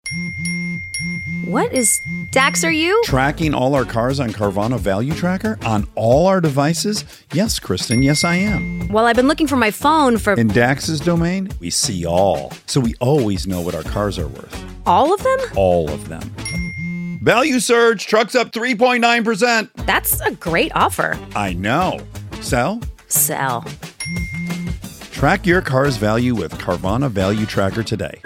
What is... Dax, are you? Tracking all our cars on Carvana Value Tracker on all our devices? Yes, Kristen, yes, I am. Well, I've been looking for my phone for... In Dax's domain, we see all. So we always know what our cars are worth. All of them? All of them. Value surge, trucks up 3.9%. That's a great offer. I know. Sell? Sell. Track your car's value with Carvana Value Tracker today.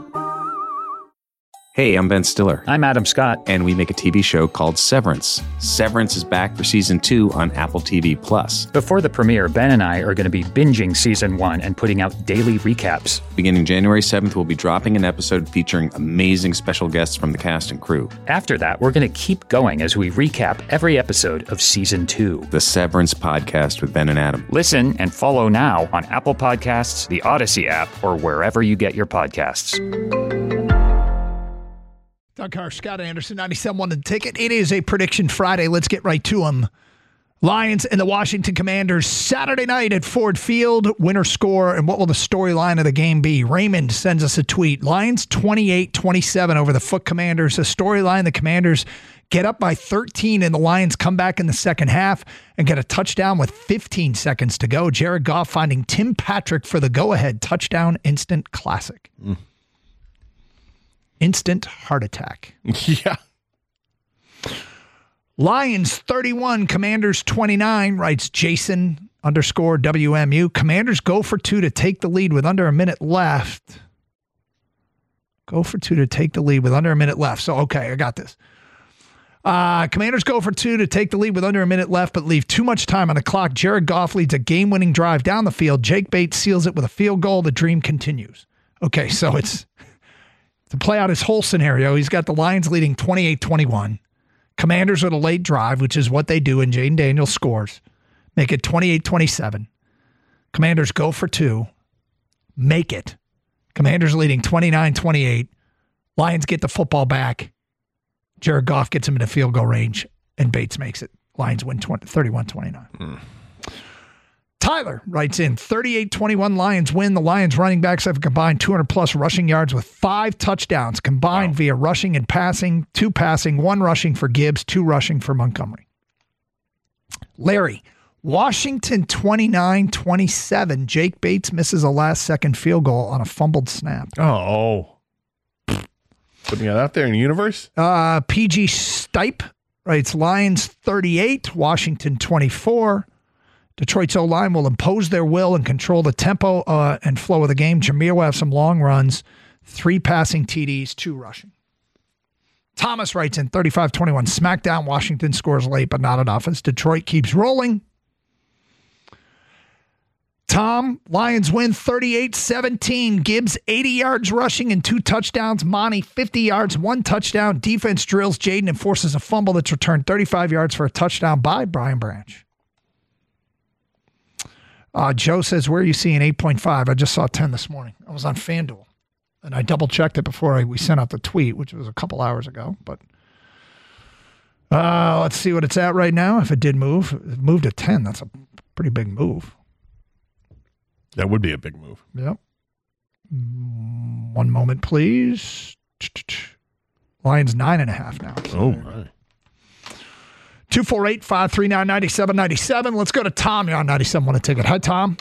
Hey, I'm Ben Stiller. I'm Adam Scott. And we make a TV show called Severance. Severance is back for season 2 on Apple TV+. Before the premiere, Ben and I are going to be binging season 1 and putting out daily recaps. Beginning January 7th, we'll be dropping an episode featuring amazing special guests from the cast and crew. After that, we're going to keep going as we recap every episode of season 2. The Severance Podcast with Ben and Adam. Listen and follow now on Apple Podcasts, the Odyssey app, or wherever you get your podcasts. Doug Carr, Scott Anderson, 97.1 The Ticket. It is a Prediction Friday. Let's get right to them. Lions and the Washington Commanders Saturday night at Ford Field. Winner score, and what will the storyline of the game be? Raymond sends us a tweet. Lions 28-27 over the Foot Commanders. The storyline, the Commanders get up by 13 and the Lions come back in the second half and get a touchdown with 15 seconds to go. Jared Goff finding Tim Patrick for the go-ahead touchdown instant classic. Instant heart attack. Yeah. Lions 31, Commanders 29, writes Jason_WMU. Commanders go for 2 to take the lead with under a minute left. Go for 2 to take the lead with under a minute left. So, okay, I got this. Commanders go for 2 to take the lead with under a minute left, but leave too much time on the clock. Jared Goff leads a game-winning drive down the field. Jake Bates seals it with a field goal. The dream continues. Okay, so it's... To play out his whole scenario, he's got the Lions leading 28-21. Commanders with a late drive, which is what they do, and Jaden Daniels scores. Make it 28-27. Commanders go for 2. Make it. Commanders leading 29-28. Lions get the football back. Jared Goff gets him into field goal range, and Bates makes it. Lions win 31-29. Tyler writes in, 38-21 Lions win. The Lions running backs have combined 200-plus rushing yards with 5 touchdowns combined via rushing and passing, 2 passing, 1 rushing for Gibbs, 2 rushing for Montgomery. Larry, Washington 29-27. Jake Bates misses a last-second field goal on a fumbled snap. Oh. Putting it out there in the universe? PG Stipe writes, Lions 38, Washington 24. Detroit's O-line will impose their will and control the tempo and flow of the game. Jameer will have some long runs, 3 passing TDs, 2 rushing. Thomas writes in 35-21. Smackdown, Washington scores late, but not enough as Detroit keeps rolling. Tom, Lions win 38-17. Gibbs, 80 yards rushing and 2 touchdowns. Monty, 50 yards, 1 touchdown. Defense drills Jaden and forces a fumble that's returned 35 yards for a touchdown by Brian Branch. Joe says, where are you seeing 8.5? I just saw 10 this morning. I was on FanDuel, and I double-checked it before we sent out the tweet, which was a couple hours ago. But let's see what it's at right now. If it did move, it moved to 10. That's a pretty big move. That would be a big move. Yep. 1 moment, please. Lions 9.5 now. So. Oh, right. 248-539-9797. Let's go to Tom. You're on 97.1 A Ticket. Hi, Tom.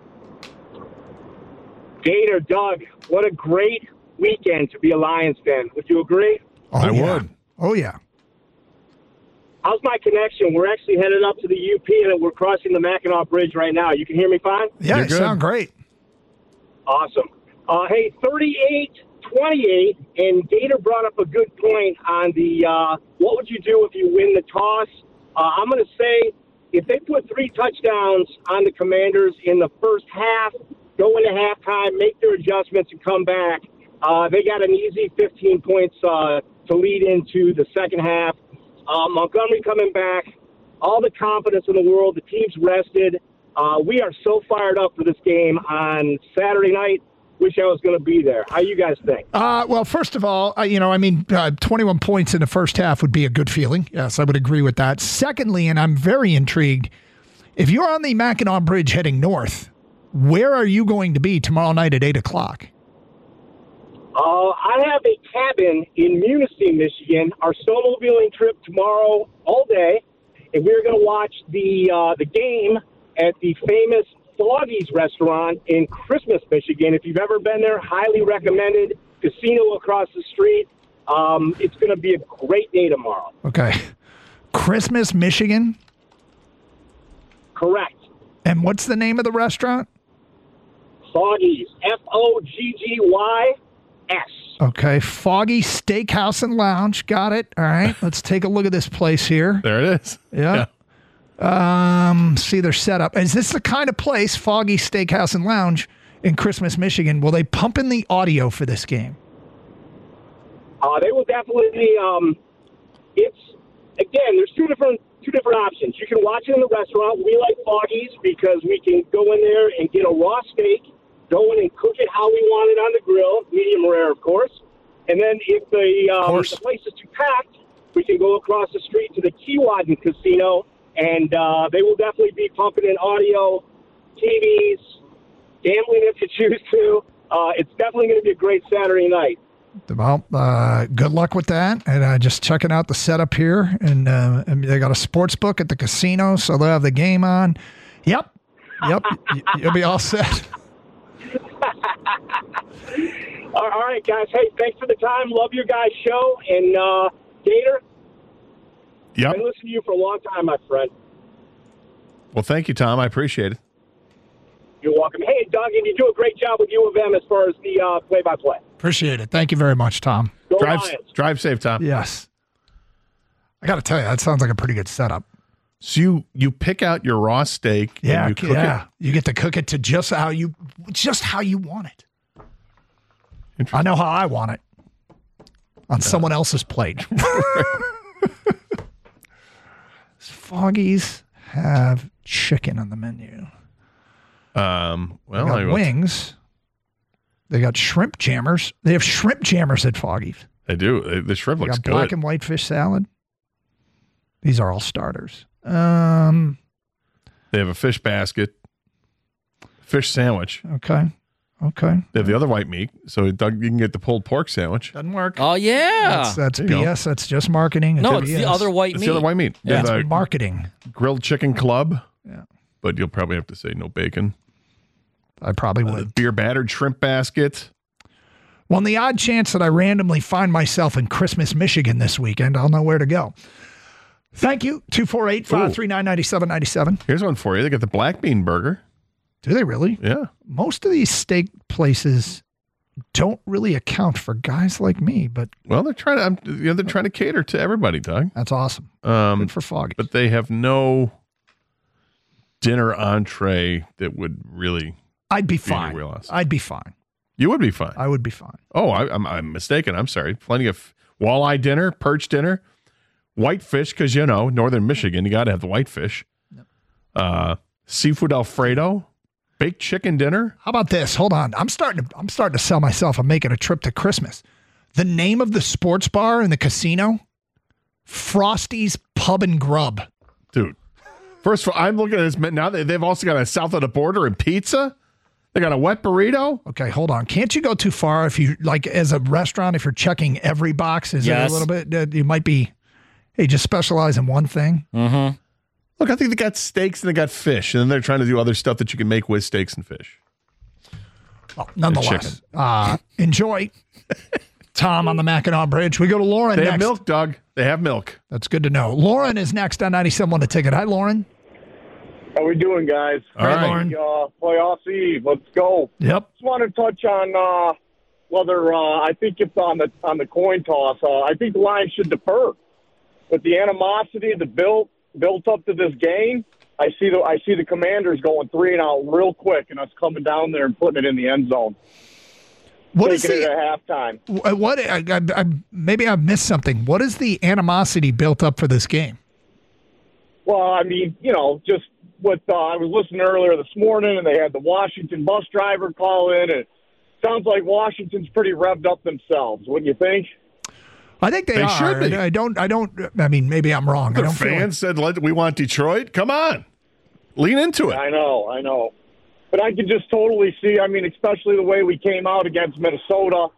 Gator, Doug, what a great weekend to be a Lions fan. Would you agree? I would. Oh, yeah. How's my connection? We're actually headed up to the UP, and we're crossing the Mackinac Bridge right now. You can hear me fine? Yeah, you sound great. Awesome. Hey, 38-28, and Gator brought up a good point on the what would you do if you win the toss? I'm going to say if they put 3 touchdowns on the Commanders in the first half, go into halftime, make their adjustments, and come back, they got an easy 15 points to lead into the second half. Montgomery coming back, all the confidence in the world. The team's rested. We are so fired up for this game on Saturday night. Wish I was going to be there. How you guys think? Well, first of all, 21 points in the first half would be a good feeling. Yes, I would agree with that. Secondly, and I'm very intrigued, if you're on the Mackinac Bridge heading north, where are you going to be tomorrow night at 8 o'clock? I have a cabin in Munising, Michigan. Our snowmobiling trip tomorrow all day, and we're going to watch the game at the famous Foggy's restaurant in Christmas, Michigan. If you've ever been there, highly recommended. Casino across the street. It's going to be a great day tomorrow. Okay. Christmas, Michigan? Correct. And what's the name of the restaurant? Foggy's. Foggys. Okay. Foggy Steakhouse and Lounge. Got it. All right. Let's take a look at this place here. There it is. Yeah. See their setup. Is this the kind of place, Foggy Steakhouse and Lounge in Christmas, Michigan? Will they pump in the audio for this game? They will definitely. There's two different options. You can watch it in the restaurant. We like Foggy's because we can go in there and get a raw steak, go in and cook it how we want it on the grill, medium rare, of course. And then if the place is too packed, we can go across the street to the Keewatin Casino, and they will definitely be pumping in audio, TVs, gambling if you choose to. It's definitely going to be a great Saturday night. Well, good luck with that. And just checking out the setup here. And they got a sports book at the casino, so they'll have the game on. Yep. You'll be all set. All right, guys. Hey, thanks for the time. Love your guys' show. And Gator, I've been listening to you for a long time, my friend. Well, thank you, Tom. I appreciate it. You're welcome. Hey, Doug, and you do a great job with U of M as far as the play-by-play. Appreciate it. Thank you very much, Tom. Go Lions. Drive safe, Tom. Yes. I got to tell you, that sounds like a pretty good setup. So you pick out your raw steak and you cook it? You get to cook it to just how you want it. I know how I want it. On someone else's plate. Foggies have chicken on the menu. They got wings. They got shrimp jammers. They have shrimp jammers at Foggy's. They do. The shrimp looks good. Black and white fish salad. These are all starters. They have a fish basket, fish sandwich. Okay. They have the other white meat, so Doug, you can get the pulled pork sandwich. Doesn't work. Oh yeah, that's BS. That's just marketing. No, it's the other white meat. It's the other white meat. Yeah, it's marketing. Grilled chicken club. Yeah, but you'll probably have to say no bacon. I probably would. Beer battered shrimp basket. Well, on the odd chance that I randomly find myself in Christmas, Michigan this weekend, I'll know where to go. Thank you. 248-539-9797. Here's one for you. They got the black bean burger. Do they really? Yeah. Most of these steak places don't really account for guys like me, but well, they're trying to cater to everybody, Doug. That's awesome. Good for Foggy. But they have no dinner entree that would really. I'd be fine. I'd be fine. You would be fine. I would be fine. Oh, I'm mistaken. I'm sorry. Plenty of walleye dinner, perch dinner, whitefish, because northern Michigan, you got to have the whitefish. Yep. Seafood Alfredo, baked chicken dinner. How about this? Hold on. I'm starting to sell myself. I'm making a trip to Christmas. The name of the sports bar in the casino, Frosty's Pub and Grub. Dude, first of all, I'm looking at this now. They've also got a south of the border and pizza. They got a wet burrito. Okay, hold on. Can't you go too far if you as a restaurant? If you're checking every box, is it a little bit? You might be. Hey, just specialize in one thing. Mm-hmm. Look, I think they got steaks and they got fish, and then they're trying to do other stuff that you can make with steaks and fish. Well, nonetheless, enjoy. Tom on the Mackinac Bridge. We go to Lauren next. They have milk, Doug. They have milk. That's good to know. Lauren is next on 97 The Ticket. Hi, Lauren. How we doing, guys? All right, Lauren. Playoffs Eve. Let's go. Yep. Just want to touch on whether I think it's on the coin toss. I think the Lions should defer. With the animosity that built up to this game, I see the Commanders going 3-and-out real quick, and us coming down there and putting it in the end zone. Taking it at halftime. What? Maybe I've missed something. What is the animosity built up for this game? Well, I mean, just what I was listening earlier this morning, and they had the Washington bus driver call in, and it sounds like Washington's pretty revved up themselves. Wouldn't you think? I think they are. Should be. I mean, maybe I'm wrong. Their fans said, we want Detroit. Come on. Lean into it. I know. But I can just totally see, especially the way we came out against Minnesota.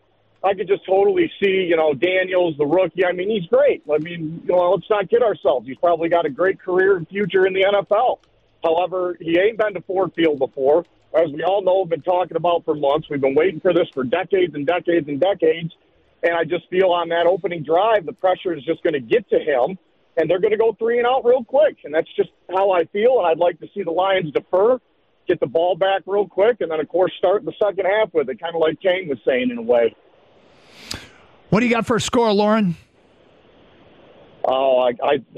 I could just totally see, Daniels, the rookie. I mean, he's great. I mean, let's not kid ourselves. He's probably got a great career and future in the NFL. However, he ain't been to Ford Field before. As we all know, been talking about for months. We've been waiting for this for decades and decades and decades. And I just feel on that opening drive, the pressure is just going to get to him, and they're going to go 3-and-out real quick. And that's just how I feel, and I'd like to see the Lions defer, get the ball back real quick, and then, of course, start the second half with it, kind of like Kane was saying in a way. What do you got for a score, Lauren? Oh,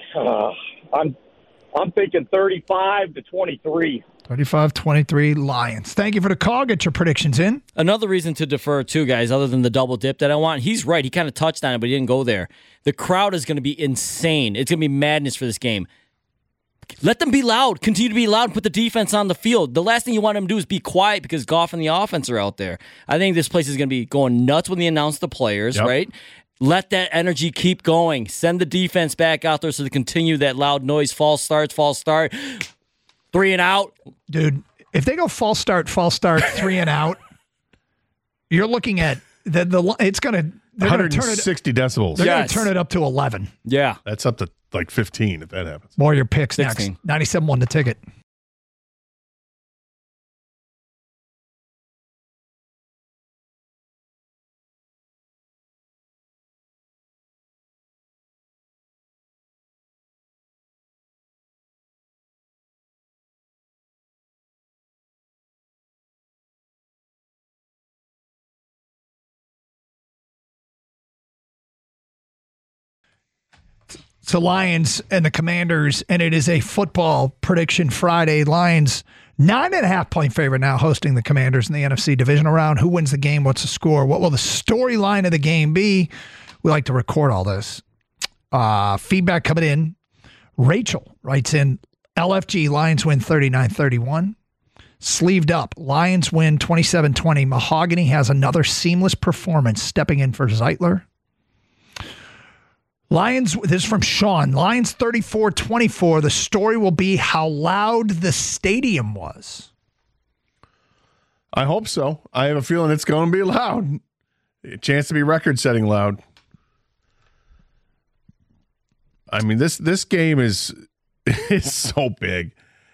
I'm thinking 35-23. 35-23 Lions. Thank you for the call. Get your predictions in. Another reason to defer, too, guys, other than the double dip that I want. He's right. He kind of touched on it, but he didn't go there. The crowd is going to be insane. It's going to be madness for this game. Let them be loud. Continue to be loud and put the defense on the field. The last thing you want them to do is be quiet because Goff and the offense are out there. I think this place is going to be going nuts when they announce the players, right? Let that energy keep going. Send the defense back out there so they continue that loud noise. False start. 3-and-out. Dude, if they go false start, 3-and-out, you're looking at it's going to 160 decibels. They're going to turn it up to 11. Yeah. That's up to like 15 if that happens. More of your picks 16. Next. 97.1 The Ticket. So Lions and the Commanders, and it is a football prediction Friday. Lions, 9.5-point favorite now, hosting the Commanders in the NFC divisional round. Who wins the game? What's the score? What will the storyline of the game be? We like to record all this. Feedback coming in. Rachel writes in, LFG, Lions win 39-31. Sleeved up, Lions win 27-20. Mahogany has another seamless performance, stepping in for Zeitler. Lions, this is from Sean, Lions 34-24. The story will be how loud the stadium was. I hope so. I have a feeling it's going to be loud. A chance to be record-setting loud. I mean, this game is so big.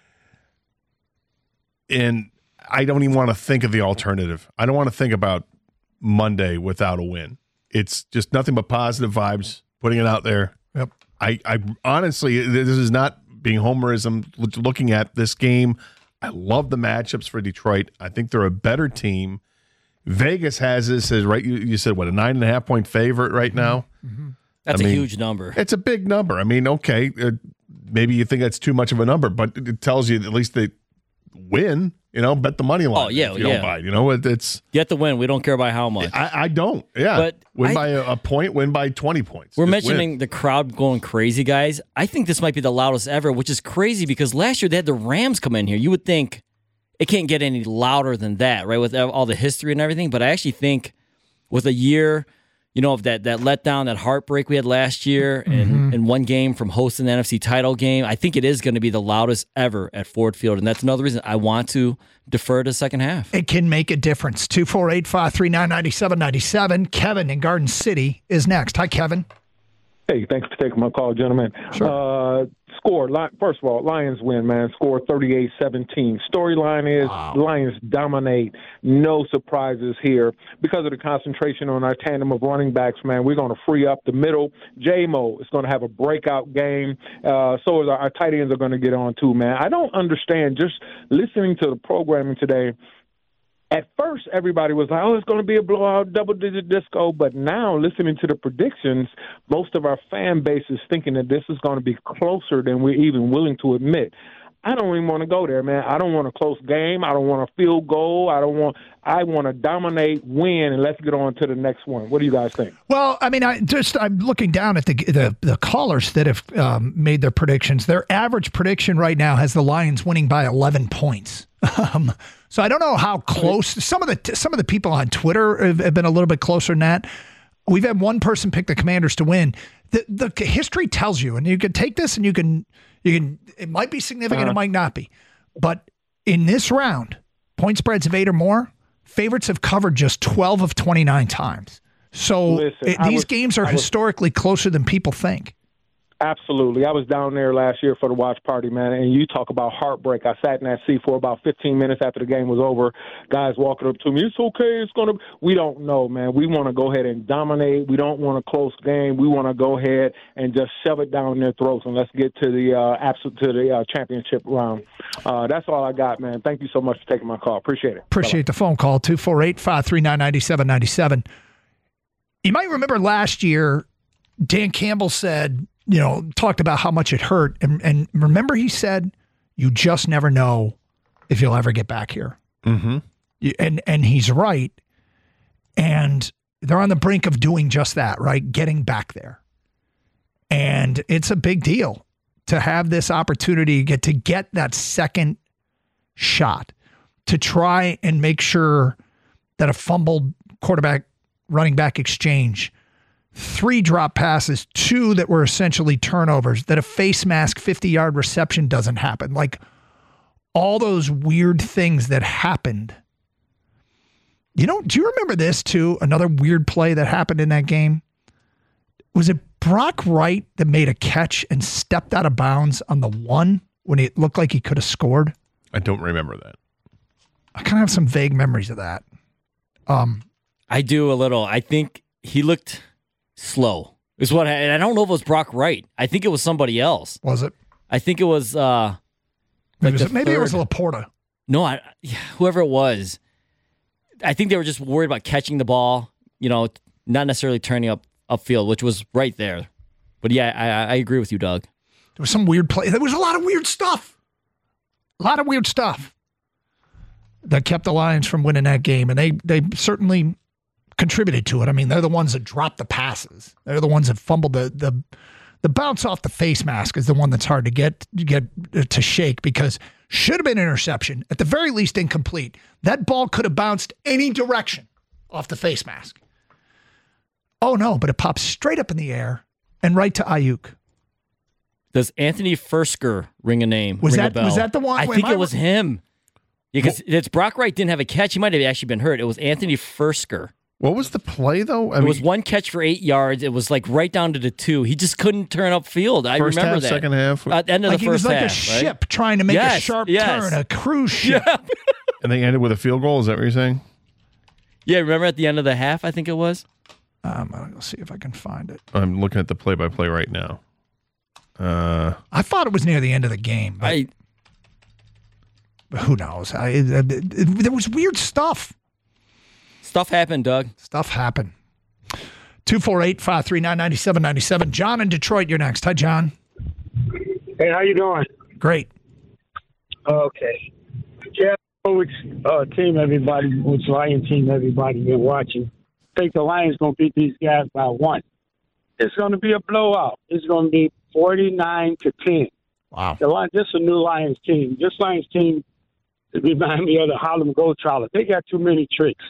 And I don't even want to think of the alternative. I don't want to think about Monday without a win. It's just nothing but positive vibes. Putting it out there. Yep. I honestly, this is not being homerism. Looking at this game, I love the matchups for Detroit. I think they're a better team. Vegas has this as right. You said what, a 9.5-point favorite right now? Mm-hmm. That's a huge number. It's a big number. I mean, okay, maybe you think that's too much of a number, but it tells you at least they win. Bet the money line. Oh, yeah, if you don't buy it. It's get the win. We don't care by how much. I don't. Yeah, but win by a point. Win by 20 points. We're Just mentioning win. the crowd going crazy, guys. I think this might be the loudest ever, which is crazy because last year they had the Rams come in here. You would think it can't get any louder than that, right? With all the history and everything. But I actually think with a year, of that letdown, that heartbreak we had last year, and one game from hosting the NFC title game, I think it is going to be the loudest ever at Ford Field, and that's another reason I want to defer to the second half. It can make a difference. 248-539-9797. Kevin in Garden City is next. Hi, Kevin. Hey, thanks for taking my call, gentlemen. Sure. Score, first of all, Lions win, man. Score 38-17. Storyline is Lions dominate. No surprises here. Because of the concentration on our tandem of running backs, man, we're going to free up the middle. J-Mo is going to have a breakout game. So is our tight ends are going to get on too, man. I don't understand, just listening to the programming today, at first, everybody was like, it's going to be a blowout, double-digit disco. But now, listening to the predictions, most of our fan base is thinking that this is going to be closer than we're even willing to admit. I don't even want to go there, man. I don't want a close game. I don't want a field goal. I want to dominate, win, and let's get on to the next one. What do you guys think? Well, I mean, I'm looking down at the callers that have made their predictions. Their average prediction right now has the Lions winning by 11 points. So I don't know how close some of the people on Twitter have been a little bit closer than that. We've had one person pick the Commanders to win. The history tells you, and you can take this and you can it might be significant, it might not be. But in this round, point spreads of 8 or more, favorites have covered just 12 of 29 times. So Listen, these games are historically closer than people think. Absolutely. I was down there last year for the watch party, man, and you talk about heartbreak. I sat in that seat for about 15 minutes after the game was over. Guys walking up to me, it's okay, we don't know, man. We want to go ahead and dominate. We don't want a close game. We want to go ahead and just shove it down their throats, and let's get to the championship round. That's all I got, man. Thank you so much for taking my call. Appreciate it. Appreciate the phone call, 248-539-9797. You might remember last year, Dan Campbell said, talked about how much it hurt. And remember he said, you just never know if you'll ever get back here. Mm-hmm. And he's right. And they're on the brink of doing just that, right? Getting back there. And it's a big deal to have this opportunity to get that second shot, to try and make sure that a fumbled quarterback running back exchange, 3 drop passes, 2 that were essentially turnovers, that a face mask 50-yard reception doesn't happen. Like all those weird things that happened. Do you remember this too? Another weird play that happened in that game? Was it Brock Wright that made a catch and stepped out of bounds on the 1 when it looked like he could have scored? I don't remember that. I kind of have some vague memories of that. I do a little. I think he looked slow. And I don't know if it was Brock Wright. I think it was somebody else. Was it? I think it was maybe it was Laporta. No, whoever it was. I think they were just worried about catching the ball, not necessarily turning upfield, which was right there. But yeah, I agree with you, Doug. There was some weird play. There was a lot of weird stuff. That kept the Lions from winning that game, and they certainly contributed to it. I mean, they're the ones that dropped the passes. They're the ones that fumbled the bounce off the face mask is the one that's hard to get to shake because should have been interception, at the very least incomplete. That ball could have bounced any direction off the face mask. Oh no, but it pops straight up in the air and right to Ayuk. Does Anthony Fursker ring a name? Was ring a bell? that the one? I think it was him. Because it's Brock Wright didn't have a catch. He might have actually been hurt. It was Anthony Fursker. What was the play, though? It was 1 catch for 8 yards. It was like right down to the 2. He just couldn't turn upfield. I first remember half, that. Second half? At the end of the first half. He was like a ship trying to make a sharp turn, a cruise ship. Yeah. And they ended with a field goal? Is that what you're saying? Yeah, remember at the end of the half, I think it was? I'll see if I can find it. I'm looking at the play-by-play right now. I thought it was near the end of the game. But who knows? There was weird stuff. Stuff happened, Doug. Stuff happened. 248-539-9797. John in Detroit, you're next. Hi, John. Hey, how you doing? Great. Okay. Yeah, which team everybody, which Lion team everybody been watching. I think the Lions going to beat these guys by 1. It's going to be a blowout. It's going to be 49-10. Wow. This is a new Lions team. This Lions team reminds me of the Harlem Globetrotters. They got too many tricks.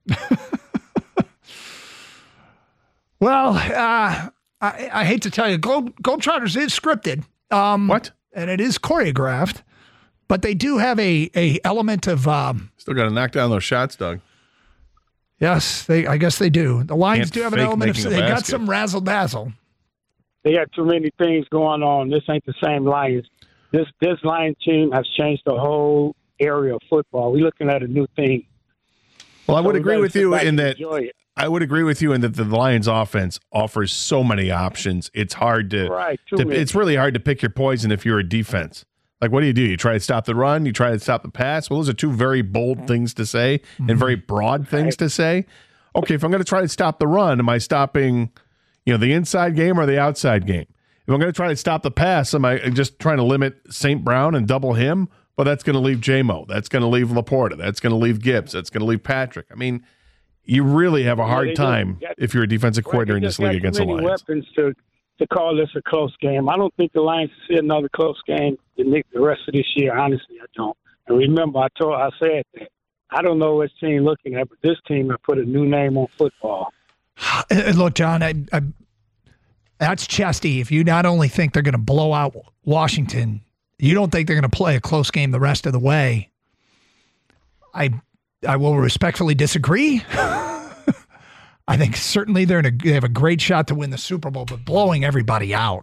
Well, I hate to tell you, Globetrotters is scripted. What? And it is choreographed, but they do have a element of. Still got to knock down those shots, Doug. Yes, I guess they do. The Lions do have an element of. They got some razzle dazzle. They got too many things going on. This ain't the same Lions. This Lions team has changed the whole area of football. We're looking at a new thing. Well, I would agree with you in that. Enjoy it. I would agree with you in that the Lions offense offers so many options. It's hard to, it's really hard to pick your poison if you're a defense. Like, what do? You try to stop the run? You try to stop the pass? Well, those are two very bold things to say and very broad things to say. Okay, if I'm going to try to stop the run, am I stopping, the inside game or the outside game? If I'm going to try to stop the pass, am I just trying to limit St. Brown and double him? Well, that's going to leave J-Mo. That's going to leave Laporta. That's going to leave Gibbs. That's going to leave Patrick. I mean, you really have a hard time if you're a defensive coordinator in this league against the Lions. Weapons to call this a close game. I don't think the Lions see another close game the rest of this year. Honestly, I don't. And remember, I said that I don't know which team looking at, but this team has put a new name on football. Look, John, that's chesty. If you not only think they're going to blow out Washington, you don't think they're going to play a close game the rest of the way. I will respectfully disagree. I think certainly they have a great shot to win the Super Bowl, but blowing everybody out,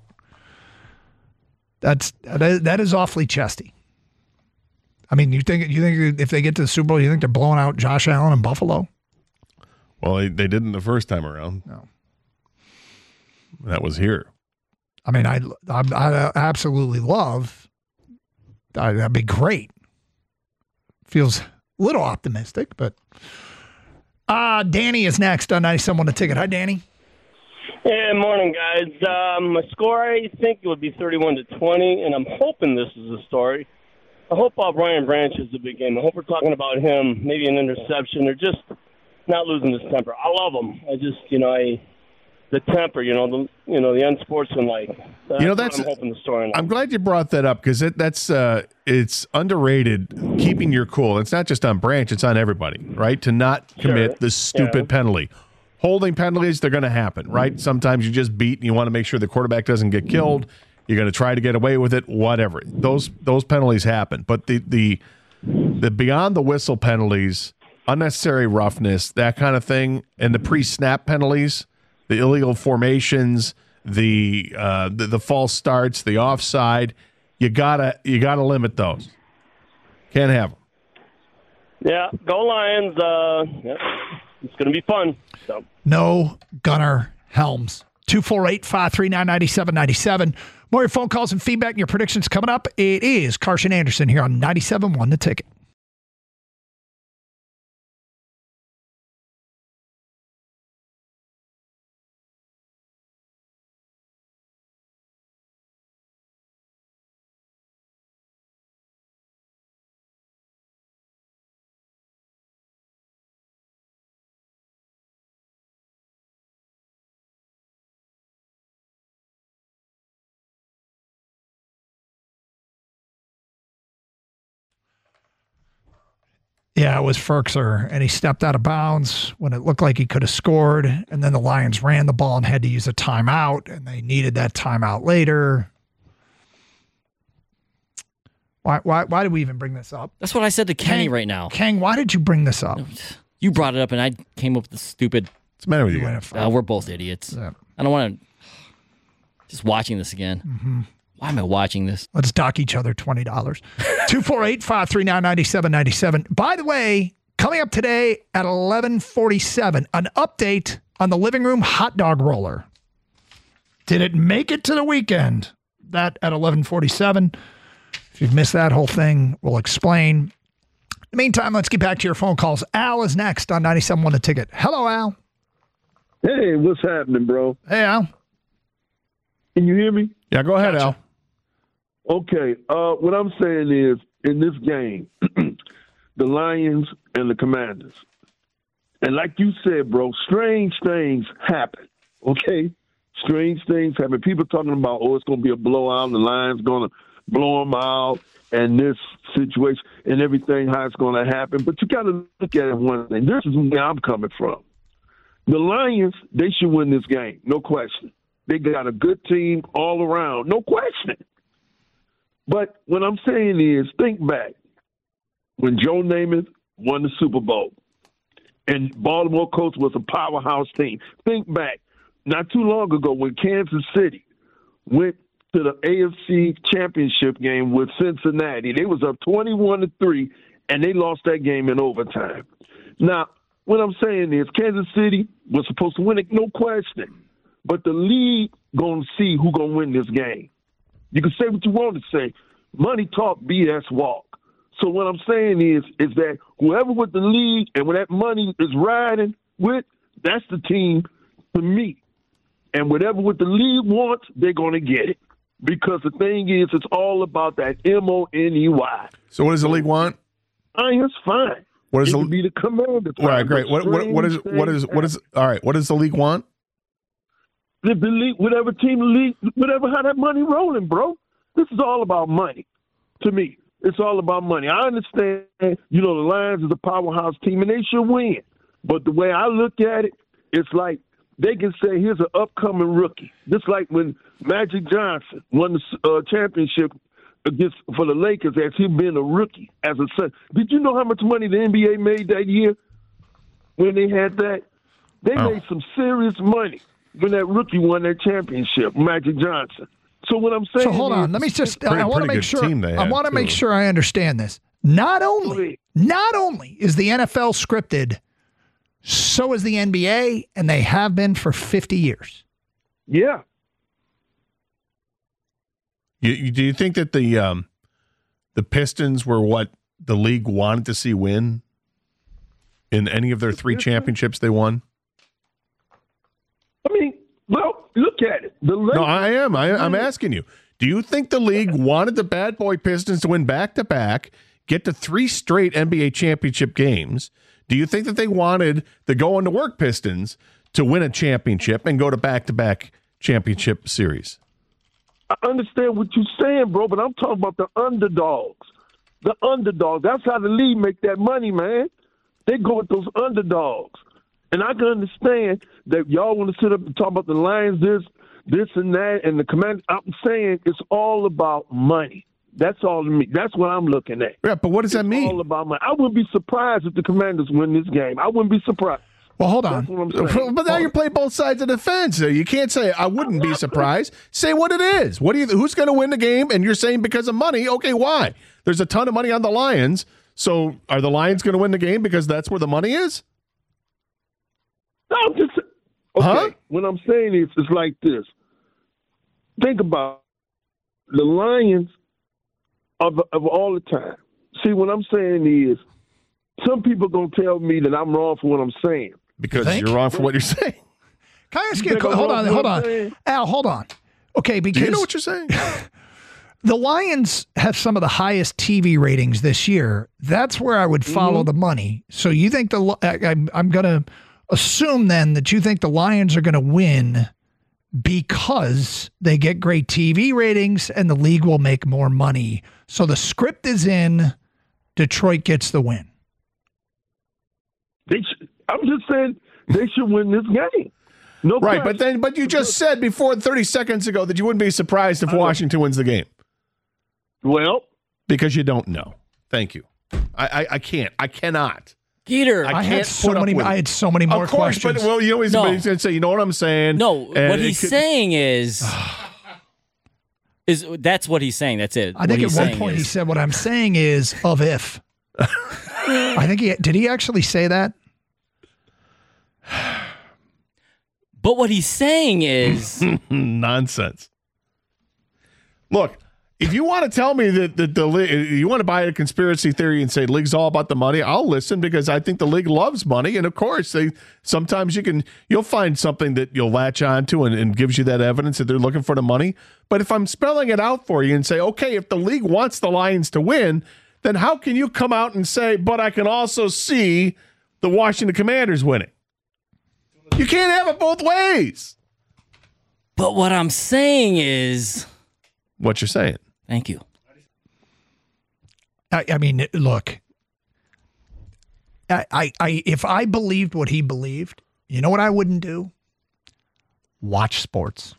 that is awfully chesty. I mean, you think if they get to the Super Bowl, you think they're blowing out Josh Allen in Buffalo? Well, they didn't the first time around. No. That was here. I mean, I absolutely love. That'd be great. Feels a little optimistic, but Danny is next on 97.1 The Ticket. Hi, Danny. Hey, morning, guys. My score, I think it would be 31-20, and I'm hoping this is the story. I hope Brian Branch is the big game. I hope we're talking about him, maybe an interception, or just not losing his temper. I love him. I just, the temper, the unsportsmanlike. That's what I'm hoping the story. I'm glad you brought that up because it's underrated. Keeping your cool. It's not just on Branch; it's on everybody, right? To not commit the stupid penalty. Holding penalties, they're going to happen, right? Sometimes you just beat and you want to make sure the quarterback doesn't get killed. You're going to try to get away with it, whatever. Those penalties happen, but the beyond the whistle penalties, unnecessary roughness, that kind of thing, and the pre-snap penalties, the illegal formations, the false starts, the offside, you gotta limit those. Can't have them. Yeah, go Lions. It's going to be fun. So. No Gunnar Helms. 248-539-9797. More of your phone calls and feedback and your predictions coming up. It is Carson Anderson here on 97.1 The Ticket. Yeah, it was Ferkser, and he stepped out of bounds when it looked like he could have scored, and then the Lions ran the ball and had to use a timeout, and they needed that timeout later. Why did we even bring this up? That's what I said to Kenny right now. Kang, why did you bring this up? You brought it up, and I came up with the stupid... What's the matter with you? We're both idiots. Yeah. I don't want to... Just watching this again. Mm-hmm. Why am I watching this? Let's dock each other $20. 248-539-9797. By the way, coming up today at 11:47, an update on the living room hot dog roller. Did it make it to the weekend? That at 11:47. If you've missed that whole thing, we'll explain. In the meantime, let's get back to your phone calls. Al is next on 97.1 The Ticket. Hello, Al. Hey, what's happening, bro? Hey, Al. Can you hear me? Yeah, go ahead, Al. Okay, what I'm saying is, in this game, the Lions and the Commanders, and like you said, bro, strange things happen, okay? Strange things happen. People talking about, it's going to be a blowout, and the Lions going to blow them out, and this situation and everything, how it's going to happen. But you got to look at it one thing. This is where I'm coming from. The Lions, they should win this game, no question. They got a good team all around, no question. But what I'm saying is, think back when Joe Namath won the Super Bowl and Baltimore Colts was a powerhouse team. Think back not too long ago when Kansas City went to the AFC Championship game with Cincinnati. They was up 21-3, and they lost that game in overtime. Now, what I'm saying is Kansas City was supposed to win it, no question. But the league going to see who going to win this game. You can say what you want to say. Money talk, BS walk. So what I'm saying is that whoever with the league and when that money is riding with, that's the team to me. And whatever what the league wants, they're going to get it. Because the thing is, it's all about that M-O-N-E-Y. So what does the league want? It's fine. What is it could be the Commander? All right, great. What is all right? What does the league want? The league, whatever team, the league, whatever, how that money rolling, bro. This is all about money. To me, it's all about money. I understand, the Lions is a powerhouse team, and they should win. But the way I look at it, it's like they can say, here's an upcoming rookie. Just like when Magic Johnson won the championship for the Lakers as him being a rookie as a son. Did you know how much money the NBA made that year when they had that? They made some serious money when that rookie won that championship, Magic Johnson. So what I'm saying. So hold on. Let me just. I want to make sure. I want to make sure I understand this. Not only is the NFL scripted, so is the NBA, and they have been for 50 years. Yeah. Do you think that the Pistons were what the league wanted to see win in any of their 3 championships they won? I mean, well, look at it. No, I am. I'm asking you. Do you think the league wanted the bad boy Pistons to win back-to-back, get to 3 straight NBA championship games? Do you think that they wanted the going-to-work Pistons to win a championship and go to back-to-back championship series? I understand what you're saying, bro, but I'm talking about the underdogs. The underdog. That's how the league make that money, man. They go with those underdogs. And I can understand that y'all want to sit up and talk about the Lions, this and that, and the Commanders. I'm saying it's all about money. That's all to me. That's what I'm looking at. Yeah, but what does that mean? It's all about money. I wouldn't be surprised if the Commanders win this game. I wouldn't be surprised. Well, hold on. That's what I'm saying. But now you're playing both sides of the fence. You can't say I wouldn't be surprised. Say what it is. Who's going to win the game? And you're saying because of money. Okay, why? There's a ton of money on the Lions. So are the Lions going to win the game because that's where the money is? No, I'm just okay. What I'm saying is, it's like this. Think about the Lions of all the time. See, what I'm saying is, some people gonna tell me that I'm wrong for what I'm saying. Because you're wrong for what you're saying. Can I ask you? Hold on, Al. Hold on. Okay, because do you know what you're saying? The Lions have some of the highest TV ratings this year. That's where I would follow the money. So you think I'm going to assume then that you think the Lions are going to win because they get great TV ratings and the league will make more money. So the script is in. Detroit gets the win. I'm just saying they should win this game. No right, question. but you just said before 30 seconds ago that you wouldn't be surprised if Washington wins the game. Well, because you don't know. Thank you. I can't. I cannot. Geeter, I had so many more questions. But he's going to say, you know what I'm saying? No, what he's saying is that's what he's saying. That's it. I think at one point he said, "What I'm saying is of if." I think did he actually say that? But what he's saying is nonsense. Look, if you want to tell me that you want to buy a conspiracy theory and say the league's all about the money, I'll listen because I think the league loves money, and of course sometimes you'll find something that you'll latch onto and gives you that evidence that they're looking for the money. But if I'm spelling it out for you and say, okay, if the league wants the Lions to win, then how can you come out and say, but I can also see the Washington Commanders winning? You can't have it both ways. But what I'm saying is what you're saying. Thank you. I mean, look, if I believed what he believed, you know what I wouldn't do? Watch sports.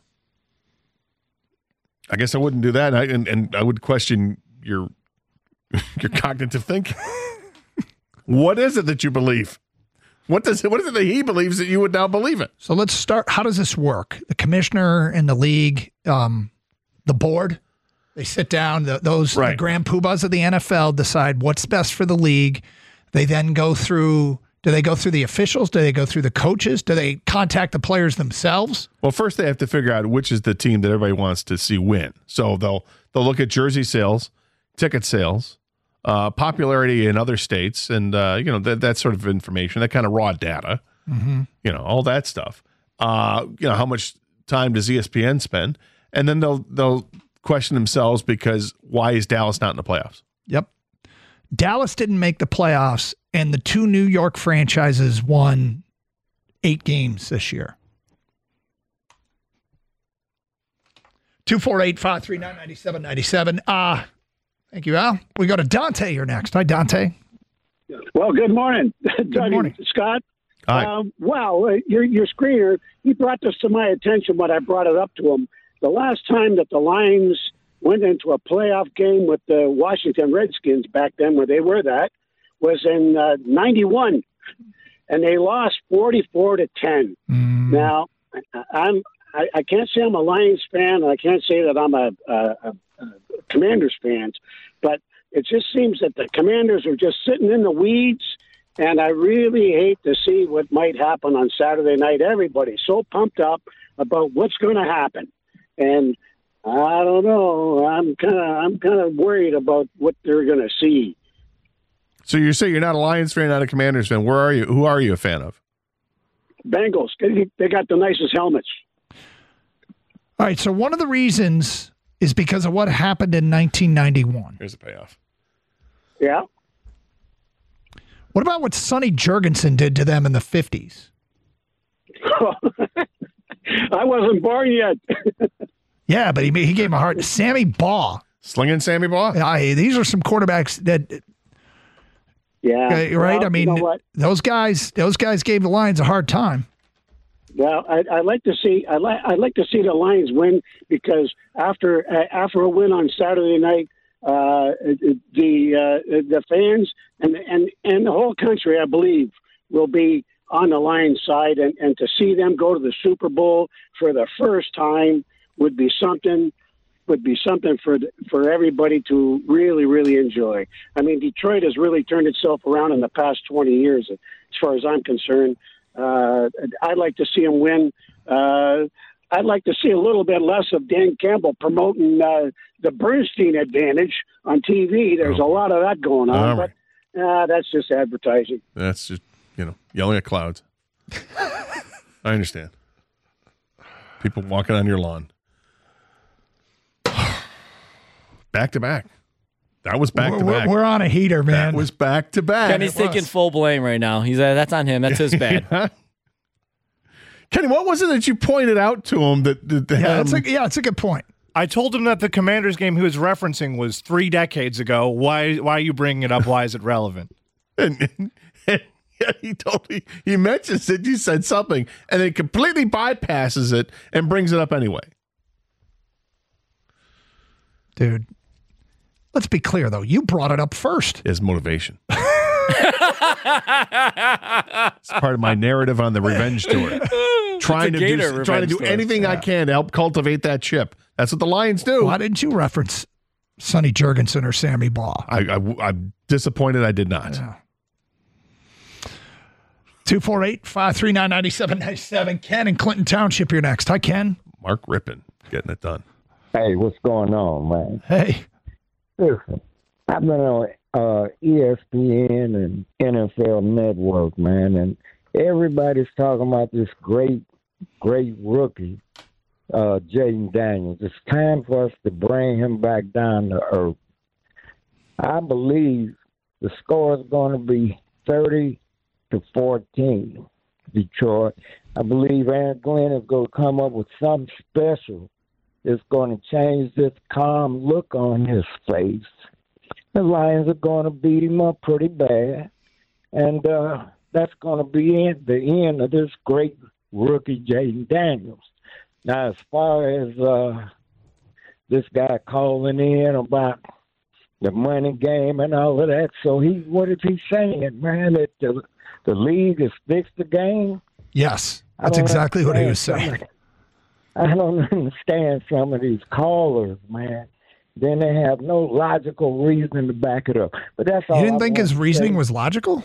I guess I wouldn't do that, and I would question your cognitive thinking. What is it that you believe? What is it that he believes that you would now believe it? So let's start. How does this work? The commissioner and the league, the board, they sit down. The grand poobahs of the NFL decide what's best for the league. They then go through. Do they go through the officials? Do they go through the coaches? Do they contact the players themselves? Well, first they have to figure out which is the team that everybody wants to see win. So they'll look at jersey sales, ticket sales, popularity in other states, and that sort of information, that kind of raw data, all that stuff. How much time does ESPN spend? And then they'll question themselves because why is Dallas not in the playoffs? Yep. Dallas didn't make the playoffs, and the 2 New York franchises won 8 games this year. 248-539-9797. Thank you, Al. We go to Dante here next. Hi, Dante. Well, good morning. Good morning. Scott. Hi. Your screener, he brought this to my attention when I brought it up to him. The last time that the Lions went into a playoff game with the Washington Redskins back then, where they were that, was in 91. and they lost 44-10. Now, I can't say I'm a Lions fan, and I can't say that I'm a Commanders fan, but it just seems that the Commanders are just sitting in the weeds, and I really hate to see what might happen on Saturday night. Everybody's so pumped up about what's going to happen, and I don't know. I'm kind of worried about what they're going to see. So you say you're not a Lions fan, not a Commanders fan. Where are you? Who are you a fan of? Bengals. They got the nicest helmets. All right, so one of the reasons is because of what happened in 1991. Here's the payoff. Yeah. What about what Sonny Jurgensen did to them in the 50s? I wasn't born yet. Yeah, but he gave him a hard. Sammy Baugh. Slinging Sammy Baugh? These are some quarterbacks that. Yeah. Right? Well, I mean, you know what? those guys gave the Lions a hard time. Well, I'd like to see the Lions win because after a win on Saturday night, the fans and the whole country, I believe, will be on the Lions side, and to see them go to the Super Bowl for the first time would be something for everybody to really, really enjoy. I mean, Detroit has really turned itself around in the past 20 years, as far as I'm concerned. I'd like to see him win. I'd like to see a little bit less of Dan Campbell promoting the Bernstein advantage on TV. There's a lot of that going on, but that's just advertising. That's just, yelling at clouds. I understand. People walking on your lawn. Back to back. That was back to back. We're on a heater, man. That was back to back. Kenny's taking full blame right now. He's that's on him. That's his bad. Yeah. Kenny, what was it that you pointed out to him that it's a good point. I told him that the Commanders game he was referencing was 3 decades ago. Why are you bringing it up? Why is it relevant? And he mentions it. You said something, and then completely bypasses it and brings it up anyway. Dude, let's be clear, though. You brought it up first. His motivation. It's part of my narrative on the revenge tour. Trying to do anything I can to help cultivate that chip. That's what the Lions do. Why didn't you reference Sonny Jurgensen or Sammy Baugh? I'm disappointed I did not. Yeah. 248-539-9797. Ken in Clinton Township, you're next. Hi, Ken. Mark Rippon getting it done. Hey, what's going on, man? Hey. Listen, I've been on ESPN and NFL Network, man, and everybody's talking about this great rookie, Jaden Daniels. It's time for us to bring him back down to earth. I believe the score is going to be 30-14, Detroit. I believe Aaron Glenn is going to come up with something special. It's going to change this calm look on his face. The Lions are going to beat him up pretty bad. And that's going to be the end of this great rookie, Jaden Daniels. Now, as far as this guy calling in about the money game and all of that, so what is he saying, man, that the league has fixed the game? Yes, that's exactly what he was saying. I don't understand some of these callers, man. Then they have no logical reason to back it up. But that's all. You didn't think his reasoning was logical?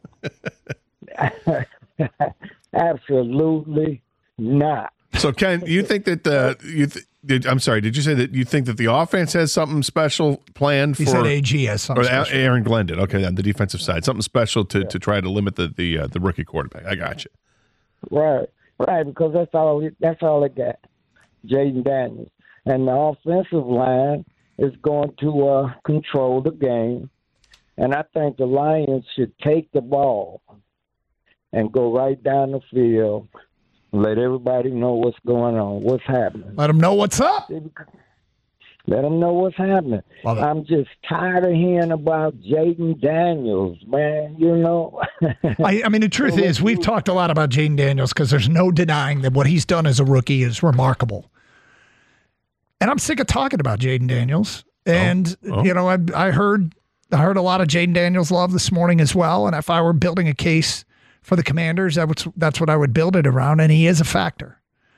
Absolutely not. So, Ken, you think that I'm sorry, did you say that you think that the offense has something special planned for? He said AG has something special. Aaron Glenn did. Okay, on the defensive side, something special to try to limit the rookie quarterback. I got you. Right, because that's all it got. Jaden Daniels. And the offensive line is going to control the game. And I think the Lions should take the ball and go right down the field, let everybody know what's going on, what's happening. Let them know what's up. Let them know what's happening. I'm just tired of hearing about Jaden Daniels, man, I mean, the truth is, we've talked a lot about Jaden Daniels because there's no denying that what he's done as a rookie is remarkable. And I'm sick of talking about Jaden Daniels. And, I heard a lot of Jaden Daniels love this morning as well. And if I were building a case for the Commanders. That's what I would build it around, and he is a factor.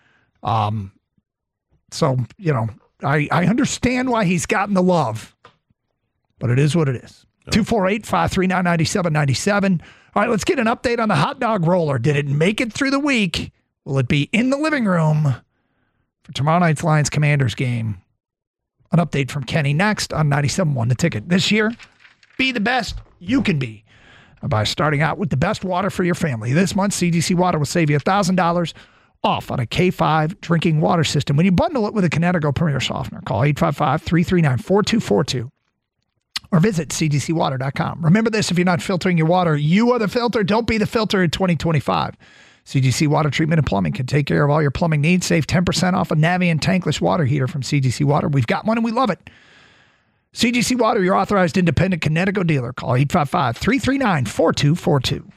So, I understand why he's gotten the love, but it is what it is. 248-539-9797. All right, let's get an update on the hot dog roller. Did it make it through the week? Will it be in the living room for tomorrow night's Lions-Commanders game? An update from Kenny next on 97.1 The Ticket. This year, be the best you can be by starting out with the best water for your family. This month, CGC Water will save you $1,000 off on a K5 drinking water system when you bundle it with a Kinetico Premier Softener. Call 855-339-4242 or visit cgcwater.com. Remember this, if you're not filtering your water, you are the filter. Don't be the filter in 2025. CGC Water Treatment and Plumbing can take care of all your plumbing needs. Save 10% off a Navien tankless water heater from CGC Water. We've got one and we love it. CGC Water, your authorized independent Kinetico dealer. Call 855-339-4242.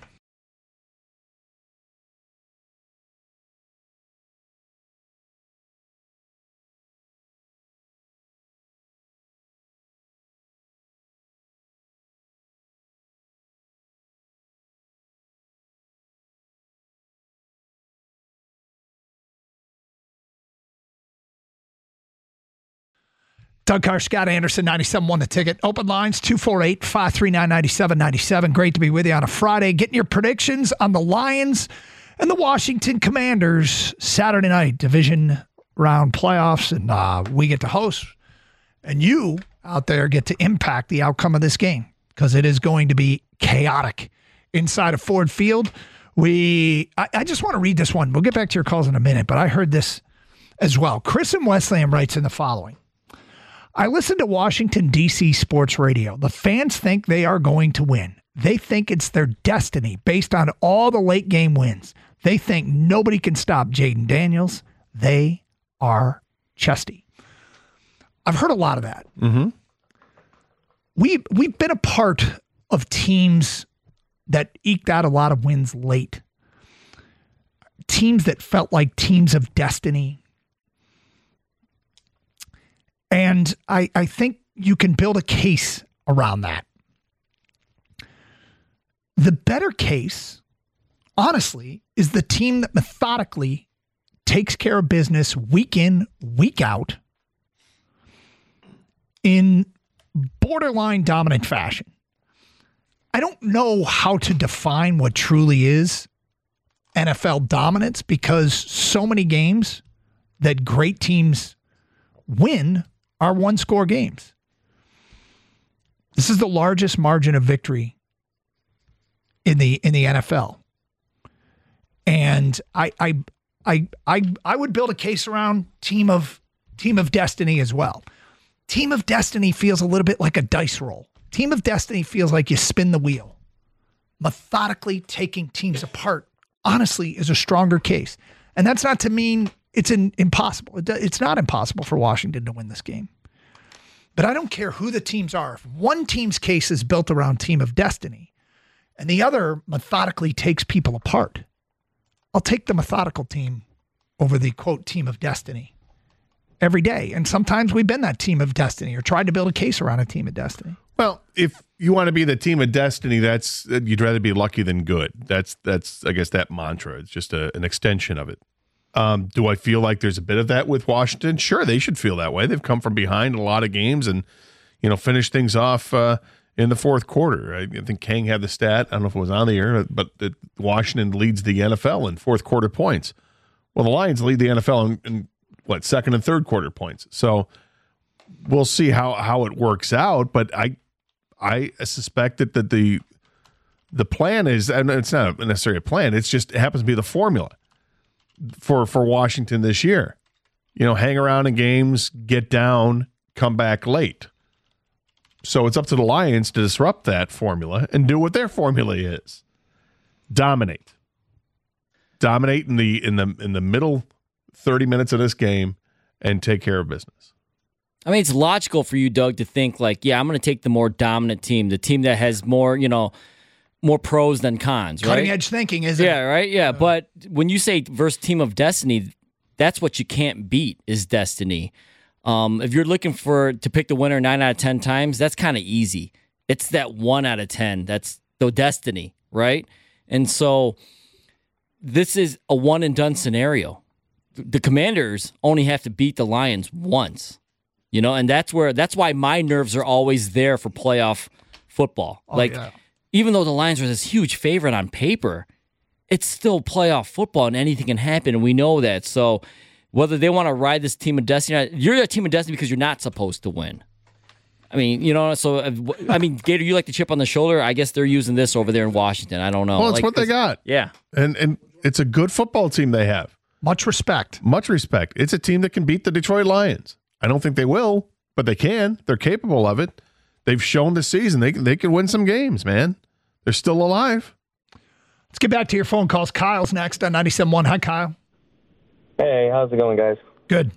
Doug Carr, Scott Anderson, 97.1 The Ticket. Open lines, 248-539-9797. Great to be with you on a Friday. Getting your predictions on the Lions and the Washington Commanders Saturday night division round playoffs. And we get to host. And you out there get to impact the outcome of this game because it is going to be chaotic inside of Ford Field. I just want to read this one. We'll get back to your calls in a minute, but I heard this as well. Chris in Wesleyan writes in the following. I listen to Washington, D.C. sports radio. The fans think they are going to win. They think it's their destiny based on all the late game wins. They think nobody can stop Jaden Daniels. They are chesty. I've heard a lot of that. Mm-hmm. We've been a part of teams that eked out a lot of wins late. Teams that felt like teams of destiny. And I think you can build a case around that. The better case, honestly, is the team that methodically takes care of business week in, week out in borderline dominant fashion. I don't know how to define what truly is NFL dominance because so many games that great teams win are one-score games. This is the largest margin of victory in the NFL. And I would build a case around team of destiny as well. Team of destiny feels a little bit like a dice roll. Team of destiny feels like you spin the wheel. Methodically taking teams apart, honestly, is a stronger case. And that's not to mean it's impossible. It's not impossible for Washington to win this game. But I don't care who the teams are. If one team's case is built around team of destiny and the other methodically takes people apart, I'll take the methodical team over the, quote, team of destiny every day. And sometimes we've been that team of destiny or tried to build a case around a team of destiny. Well, if you want to be the team of destiny, you'd rather be lucky than good. That's I guess that mantra. It's just an extension of it. Do I feel like there's a bit of that with Washington? Sure, they should feel that way. They've come from behind a lot of games and, finished things off in the fourth quarter. I think Kang had the stat. I don't know if it was on the air, but Washington leads the NFL in fourth quarter points. Well, the Lions lead the NFL in second and third quarter points. So we'll see how it works out. But I suspect that the plan is, and it's not necessarily a plan. It happens to be the formula for Washington this year. Hang around in games, get down, come back late. So it's up to the Lions to disrupt that formula and do what their formula is. Dominate in the middle 30 minutes of this game and take care of business. I mean, it's logical for you, Doug, to think like, yeah, I'm going to take the more dominant team, the team that has more, more pros than cons, right? Cutting edge thinking, isn't it? Yeah, right? Yeah, but when you say versus team of destiny, that's what you can't beat is destiny. If you're looking to pick the winner 9 out of 10 times, that's kind of easy. It's that 1 out of 10. That's the destiny, right? And so this is a one-and-done scenario. The Commanders only have to beat the Lions once, and that's why my nerves are always there for playoff football. Even though the Lions are this huge favorite on paper, it's still playoff football and anything can happen, and we know that. So whether they want to ride this team of destiny, you're a team of destiny because you're not supposed to win. I mean, Gator, you like the chip on the shoulder? I guess they're using this over there in Washington. I don't know. Well, it's what they got. Yeah. And it's a good football team they have. Much respect. Much respect. It's a team that can beat the Detroit Lions. I don't think they will, but they can. They're capable of it. They've shown this season they can win some games, man. They're still alive. Let's get back to your phone calls. Kyle's next on 97.1. Hi, Kyle. Hey, how's it going, guys? Good.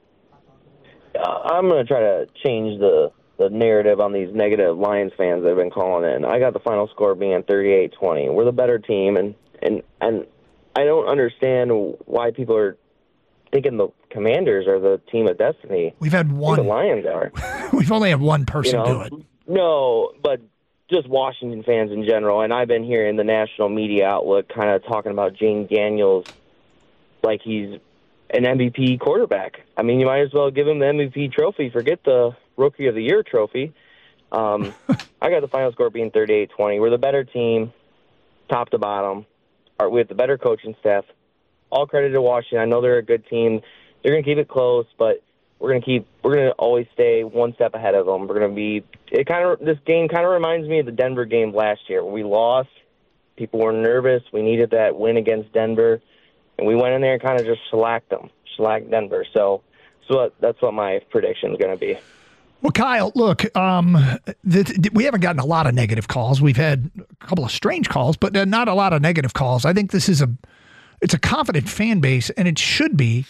I'm going to try to change the narrative on these negative Lions fans that have been calling in. I got the final score being 38-20. We're the better team, and I don't understand why people are thinking the Commanders are the team of destiny. We've had one. The Lions are. We've only had one person do it. No, but just Washington fans in general. And I've been hearing the national media outlet kind of talking about Jane Daniels like he's an MVP quarterback. I mean, you might as well give him the MVP trophy. Forget the Rookie of the Year trophy. I got the final score being 38-20. We're the better team, top to bottom. We have the better coaching staff. All credit to Washington. I know they're a good team. They're going to keep it close, but we're going to always stay one step ahead of them. This game kind of reminds me of the Denver game last year where we lost. People were nervous. We needed that win against Denver, and we went in there and kind of just shellacked Denver. So that's what my prediction is going to be. Well, Kyle, look, we haven't gotten a lot of negative calls. We've had a couple of strange calls, but not a lot of negative calls. I think this is it's a confident fan base, and it should be.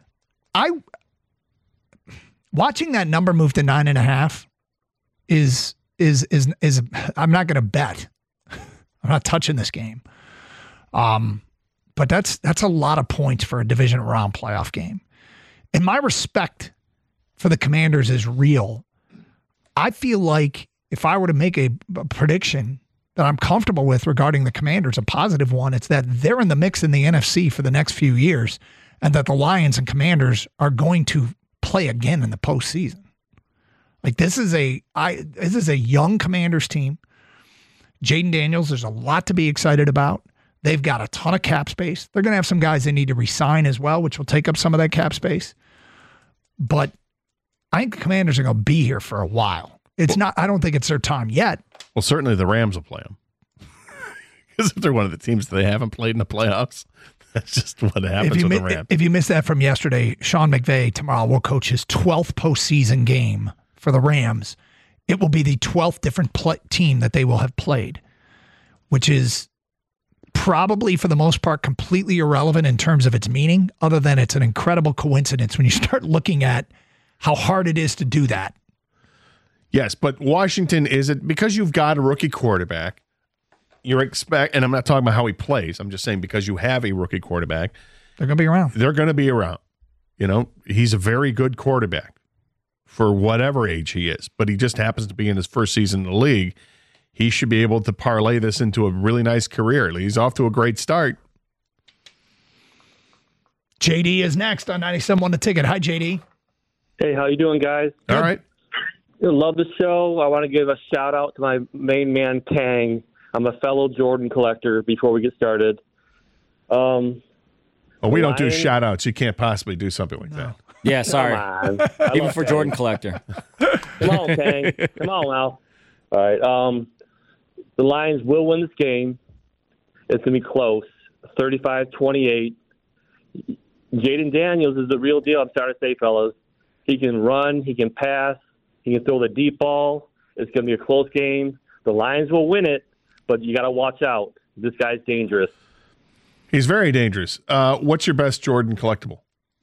Watching that number move to 9.5 is I'm not going to bet. I'm not touching this game. But that's a lot of points for a division round playoff game. And my respect for the Commanders is real. I feel like if I were to make a prediction that I'm comfortable with regarding the Commanders, a positive one, it's that they're in the mix in the NFC for the next few years, and that the Lions and Commanders are going to play again in the postseason. Like this is a young Commanders team. Jaden Daniels, there's a lot to be excited about. They've got a ton of cap space. They're going to have some guys they need to re-sign as well, which will take up some of that cap space. But I think the Commanders are going to be here for a while. I don't think it's their time yet. Well, certainly the Rams will play them. Because if they're one of the teams that they haven't played in the playoffs, that's just what happens with the Rams. If you missed that from yesterday, Sean McVay tomorrow will coach his 12th postseason game for the Rams. It will be the 12th different team that they will have played, which is probably for the most part completely irrelevant in terms of its meaning, other than it's an incredible coincidence when you start looking at how hard it is to do that. Yes, but Washington because you've got a rookie quarterback, and I'm not talking about how he plays, I'm just saying because you have a rookie quarterback, they're going to be around. They're going to be around. He's a very good quarterback for whatever age he is, but he just happens to be in his first season in the league. He should be able to parlay this into a really nice career. He's off to a great start. JD is next on 97.1 The Ticket. Hi, JD. Hey, how you doing, guys? All right. I love the show. I want to give a shout-out to my main man, Tang. I'm a fellow Jordan collector before we get started. We don't do shout-outs. You can't possibly do something like that. Yeah, sorry. Even for Tang. Jordan collector. Come on, Tang. Come on now. All right. The Lions will win this game. It's going to be close, 35-28. Jaden Daniels is the real deal, I'm sorry to say, fellas. He can run. He can pass. He can throw the deep ball. It's going to be a close game. The Lions will win it, but you got to watch out. This guy's dangerous. He's very dangerous. What's your best Jordan collectible?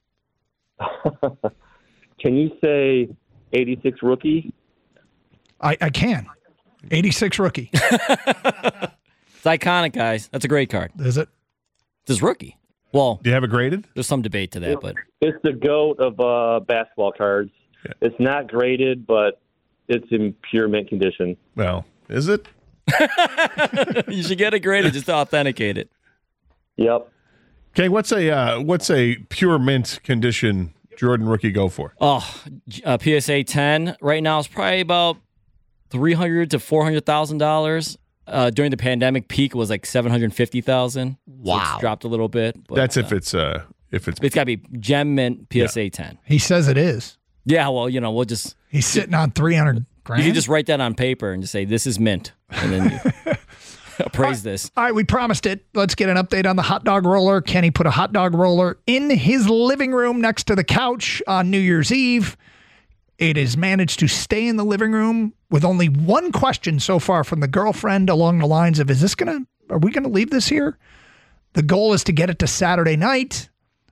Can you say 86 rookie? I can. 86 rookie. It's iconic, guys. That's a great card. Is it? It's rookie. Well, do you have it graded? There's some debate to that, but it's the GOAT of basketball cards. Yeah. It's not graded, but it's in pure mint condition. Well, is it? You should get it graded just to authenticate it. Yep. Okay, what's a pure mint condition Jordan rookie go for? Oh, PSA 10 right now is probably about $300,000 to $400,000. During the pandemic, peak was like $750,000. Wow, so it's dropped a little bit. But, that's if it's got to be gem mint PSA 10. He says it is. Yeah, well, we'll just. He's sitting on $300,000. You can just write that on paper and just say this is mint, and then you appraise this. All right, we promised it. Let's get an update on the hot dog roller. Kenny put a hot dog roller in his living room next to the couch on New Year's Eve. It has managed to stay in the living room with only one question so far from the girlfriend along the lines of, are we going to leave this here? The goal is to get it to Saturday night.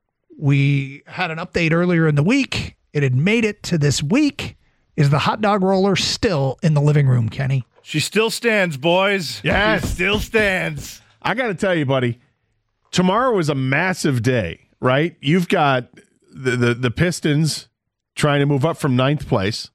We had an update earlier in the week. It had made it to this week. Is the hot dog roller still in the living room, Kenny? She still stands, boys. Yes. She still stands. I got to tell you, buddy, tomorrow is a massive day, right? You've got the Pistons trying to move up from 9th place.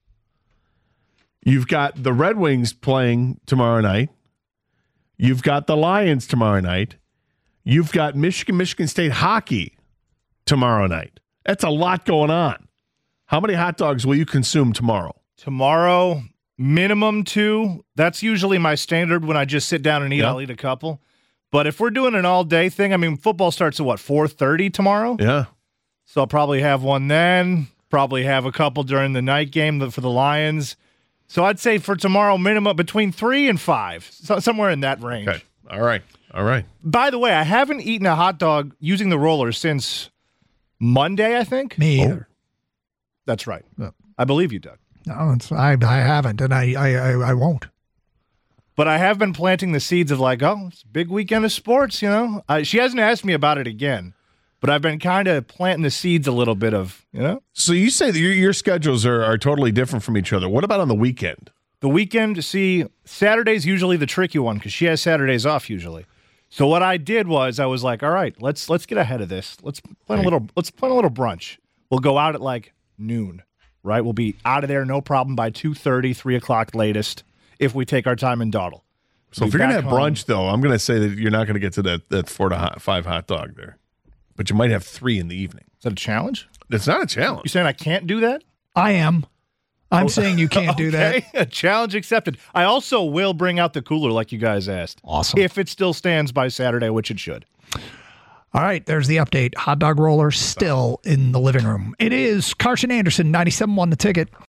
You've got the Red Wings playing tomorrow night. You've got the Lions tomorrow night. You've got Michigan State hockey tomorrow night. That's a lot going on. How many hot dogs will you consume tomorrow? Tomorrow, minimum 2. That's usually my standard when I just sit down and eat. I'll eat a couple. But if we're doing an all-day thing, I mean, football starts at, 4:30 tomorrow? Yeah. So I'll probably have one then, probably have a couple during the night game for the Lions. So I'd say for tomorrow, minimum between 3 and 5, somewhere in that range. Okay. All right. By the way, I haven't eaten a hot dog using the roller since Monday, I think. Me either. That's right. I believe you, Doug. No, I haven't, and I won't. But I have been planting the seeds of it's a big weekend of sports, She hasn't asked me about it again, but I've been kind of planting the seeds a little bit of, So you say that your schedules are totally different from each other. What about on the weekend? The weekend, Saturday's usually the tricky one because she has Saturdays off usually. So what I did was I was like, all right, let's get ahead of this. Let's plan a little brunch. We'll go out at noon, right? We'll be out of there no problem by 2:30, 3 o'clock latest if we take our time and dawdle. So if you're going to have brunch, though, I'm going to say that you're not going to get to that 4 to 5 hot dog there. But you might have 3 in the evening. Is that a challenge? It's not a challenge. You saying I can't do that? I am. I'm saying you can't do that. Challenge accepted. I also will bring out the cooler like you guys asked. Awesome. If it still stands by Saturday, which it should. All right, there's the update. Hot dog roller still in the living room. It is Carson Anderson, 97.1 The Ticket.